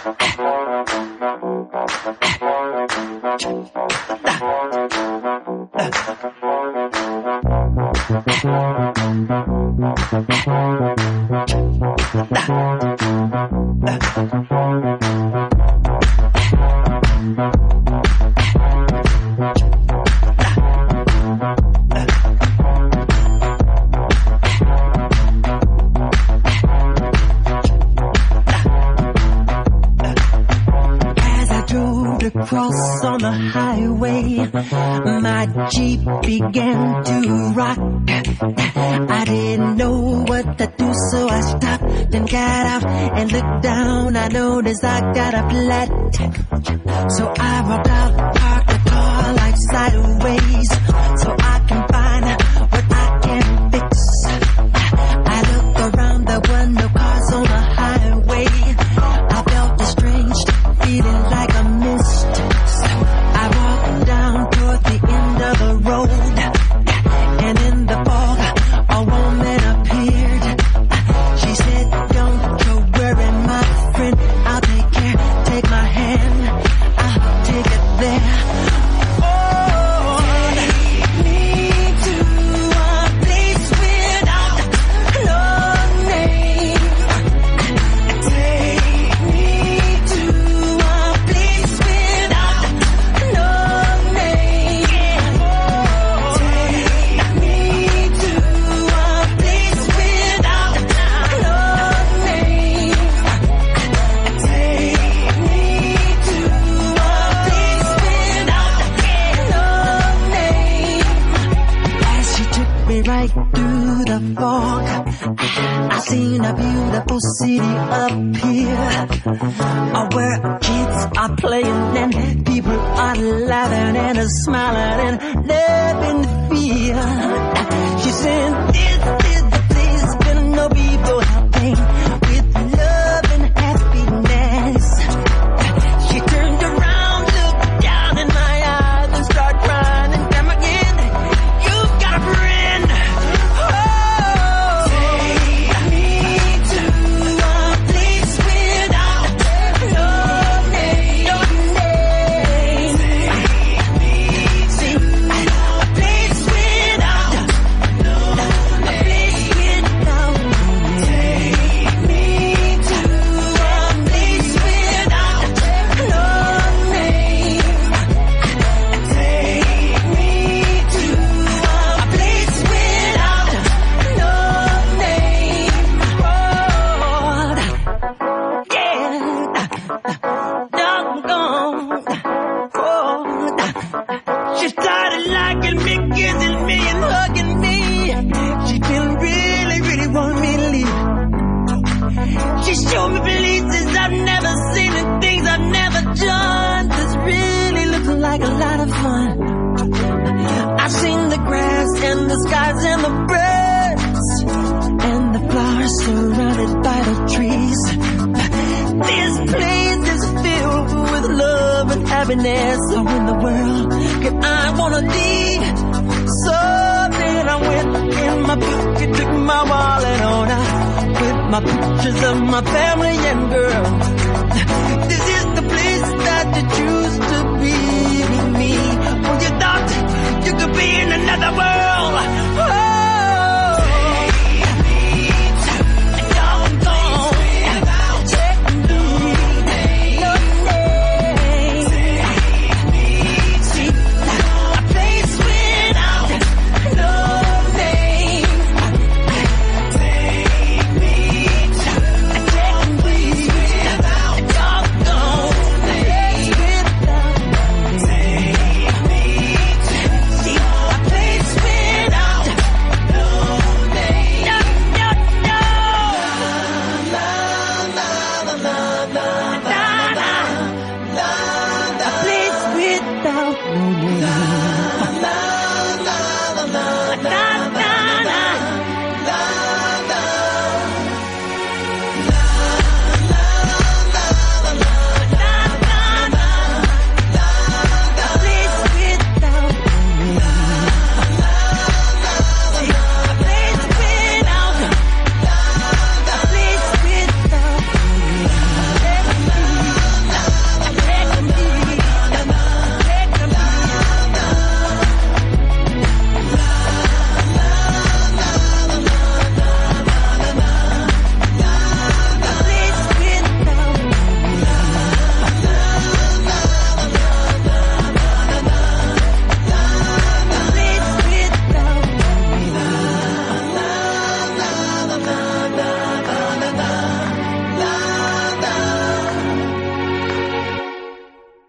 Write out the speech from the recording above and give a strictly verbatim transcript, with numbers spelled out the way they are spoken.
Cross on the highway, my Jeep began to rock. I didn't know what to do, so I stopped and got out and looked down. I noticed I got a flat, so I walked out, parked the car like sideways, so I can find what I can fix. I looked around, there were no cars on the highway. I felt a strange feeling like a mist. I walked down toward the end of the road, and in the fog, a woman appeared. She said, "Don't you worry, my friend, I'll take care. Take my hand, I'll take it there." Oh, take me to a place without no name. Take me to a place without no name. Take me to a place without no name. Take me to a place without no name. As she took me right through the fog, I seen a beautiful city up here, uh, where kids are playing and people are laughing and are smiling and living fear. She said, "This is the place where no people helping with love and happiness." She turned around, looked down in my eyes and started crying, and come again, "You've got a friend." Oh, take me to a place without no name. No name. See, a place without no name. A place without no name. Take me to a place without no name. Take me to a place without no name. Lord, yeah, doggone, oh, she started liking me, kissing me, and hugging me. She didn't really, really want me to leave. She showed me places I've never seen and things I've never done. This really looks like a lot of fun. I've seen the grass and the skies and the birds and the flowers surrounded by the trees. This place is filled with love and happiness. So in the world can I wanna leave? So then I went in my pocket, took my wallet on out with my pictures of my family and girl.